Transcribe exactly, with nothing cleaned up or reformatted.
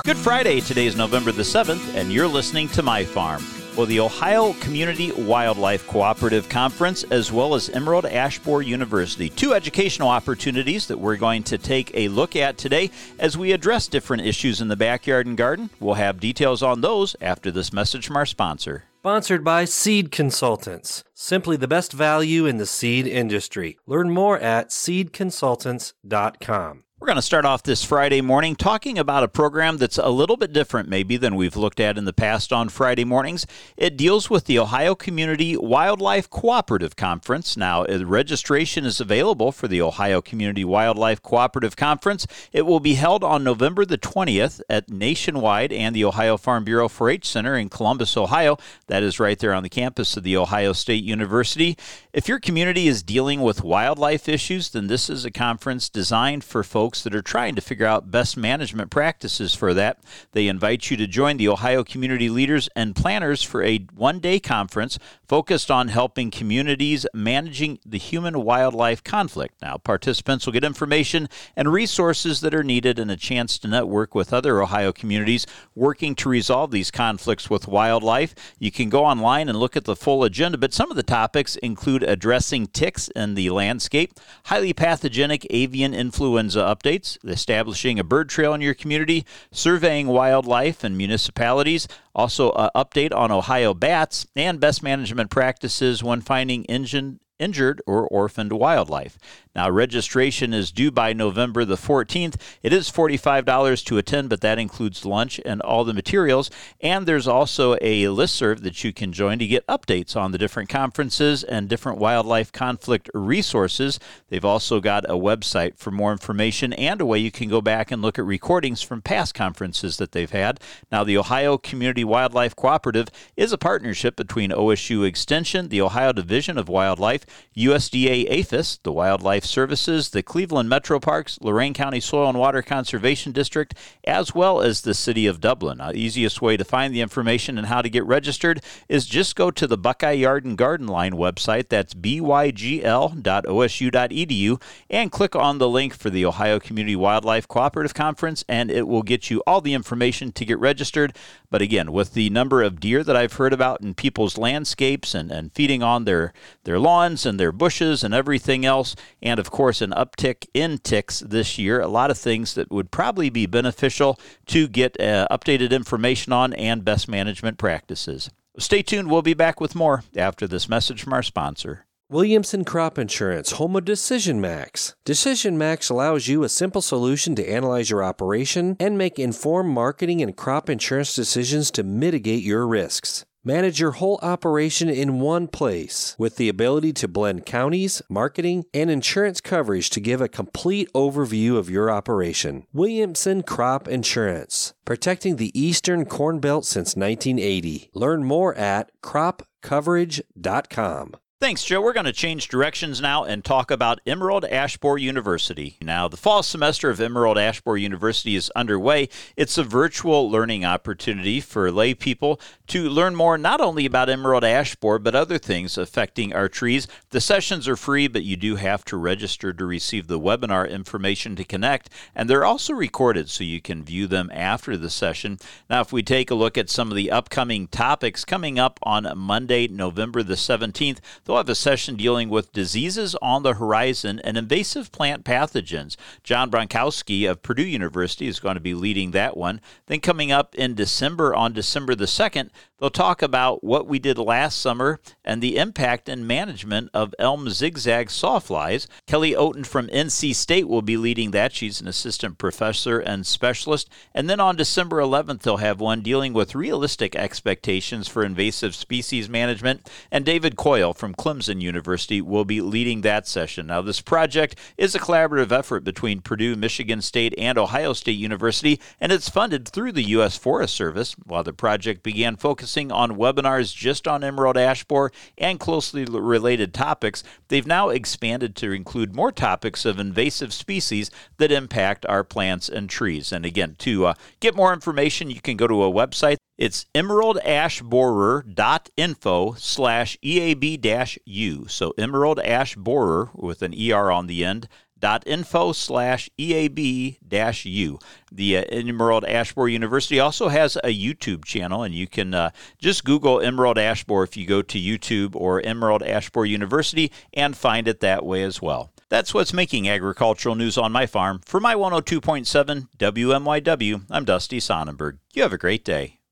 Good Friday. Today is November the seventh, and you're listening to My Farm. Well, the Ohio Community Wildlife Cooperative Conference, as well as Emerald Ash Borer University, two educational opportunities that we're going to take a look at today as we address different issues in the backyard and garden. We'll have details on those after this message from our sponsor. Sponsored by Seed Consultants, simply the best value in the seed industry. Learn more at seed consultants dot com. We're going to start off this Friday morning talking about a program that's a little bit different maybe than we've looked at in the past on Friday mornings. It deals with the Ohio Community Wildlife Cooperative Conference. Now, registration is available for the Ohio Community Wildlife Cooperative Conference. It will be held on November the twentieth at Nationwide and the Ohio Farm Bureau four H Center in Columbus, Ohio. That is right there on the campus of the Ohio State University. If your community is dealing with wildlife issues, then this is a conference designed for folks that are trying to figure out best management practices for that. They invite you to join the Ohio community leaders and planners for a one-day conference focused on helping communities managing the human-wildlife conflict. Now, participants will get information and resources that are needed and a chance to network with other Ohio communities working to resolve these conflicts with wildlife. You can go online and look at the full agenda, but some of the topics include addressing ticks in the landscape, highly pathogenic avian influenza updates, establishing a bird trail in your community, surveying wildlife in municipalities, also an update on Ohio bats, and best management practices when finding injured injured or orphaned wildlife. Now, registration is due by November the fourteenth. It is forty-five dollars to attend, but that includes lunch and all the materials. And there's also a listserv that you can join to get updates on the different conferences and different wildlife conflict resources. They've also got a website for more information and a way you can go back and look at recordings from past conferences that they've had. Now, the Ohio Community Wildlife Cooperative is a partnership between O S U Extension, the Ohio Division of Wildlife, U S D A APHIS, the Wildlife Services, the Cleveland Metro Parks, Lorain County Soil and Water Conservation District, as well as the City of Dublin. Now, the easiest way to find the information and how to get registered is just go to the Buckeye Yard and Garden Line website, that's b y g l dot o s u dot e d u, and click on the link for the Ohio Community Wildlife Cooperative Conference, and it will get you all the information to get registered. But again, with the number of deer that I've heard about in people's landscapes and, and feeding on their, their lawns and their bushes and everything else, and of course an uptick in ticks this year, a lot of things that would probably be beneficial to get uh, updated information on and best management practices. Stay tuned. We'll be back with more after this message from our sponsor. Williamson Crop Insurance, home of Decision Max. Decision Max allows you a simple solution to analyze your operation and make informed marketing and crop insurance decisions to mitigate your risks. Manage your whole operation in one place with the ability to blend counties, marketing, and insurance coverage to give a complete overview of your operation. Williamson Crop Insurance, protecting the Eastern Corn Belt since nineteen eighty. Learn more at crop coverage dot com. Thanks, Joe. We're going to change directions now and talk about Emerald Ash Borer University. Now, the fall semester of Emerald Ash Borer University is underway. It's a virtual learning opportunity for lay people to learn more not only about emerald ash borer, but other things affecting our trees. The sessions are free, but you do have to register to receive the webinar information to connect, and they're also recorded so you can view them after the session. Now, if we take a look at some of the upcoming topics coming up on Monday, November the seventeenth, We'll have a session dealing with diseases on the horizon and invasive plant pathogens. John Bronkowski of Purdue University is going to be leading that one. Then coming up in December, on December the second, they'll talk about what we did last summer and the impact and management of elm zigzag sawflies. Kelly Oten from N C State will be leading that. She's an assistant professor and specialist. And then on December eleventh, they'll have one dealing with realistic expectations for invasive species management. And David Coyle from Clemson University will be leading that session. Now, this project is a collaborative effort between Purdue, Michigan State, and Ohio State University, and it's funded through the U S Forest Service. While the project began focusing on webinars just on emerald ash borer and closely related topics, they've now expanded to include more topics of invasive species that impact our plants and trees. And again, to uh, get more information, you can go to a website. It's emerald ash borer dot info slash E A B dash U. So emerald ash borer with an E R on the end dot info slash EAB dash U. The uh, Emerald Ash Borer University also has a YouTube channel, and you can uh, just Google Emerald Ash Borer if you go to YouTube or Emerald Ash Borer University and find it that way as well. That's what's making agricultural news on my farm. For my one oh two point seven W M Y W, I'm Dusty Sonnenberg. You have a great day.